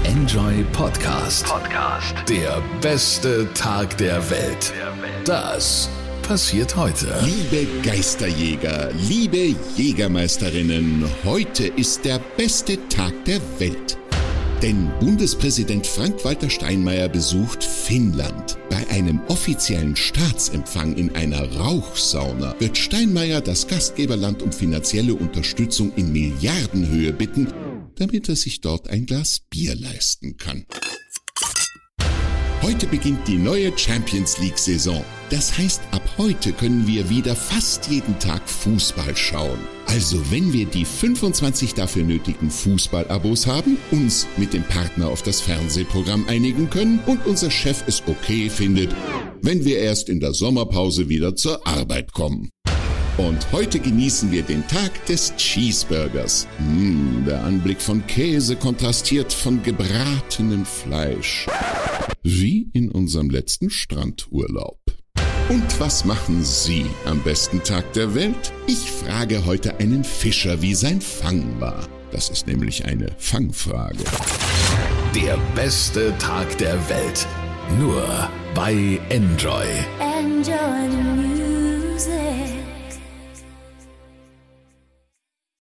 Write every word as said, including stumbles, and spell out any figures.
Enjoy Podcast. Podcast. Der beste Tag der Welt. Das passiert heute. Liebe Geisterjäger, liebe Jägermeisterinnen, heute ist der beste Tag der Welt. Denn Bundespräsident Frank-Walter Steinmeier besucht Finnland. Bei einem offiziellen Staatsempfang in einer Rauchsauna wird Steinmeier das Gastgeberland um finanzielle Unterstützung in Milliardenhöhe bitten, damit er sich dort ein Glas Bier leisten kann. Heute beginnt die neue Champions League-Saison. Das heißt, ab heute können wir wieder fast jeden Tag Fußball schauen. Also wenn wir die fünfundzwanzig dafür nötigen Fußball-Abos haben, uns mit dem Partner auf das Fernsehprogramm einigen können und unser Chef es okay findet, wenn wir erst in der Sommerpause wieder zur Arbeit kommen. Und heute genießen wir den Tag des Cheeseburgers. Mmh, der Anblick von Käse kontrastiert von gebratenem Fleisch. Wie in unserem letzten Strandurlaub. Und was machen Sie am besten Tag der Welt? Ich frage heute einen Fischer, wie sein Fang war. Das ist nämlich eine Fangfrage. Der beste Tag der Welt. Nur bei Enjoy.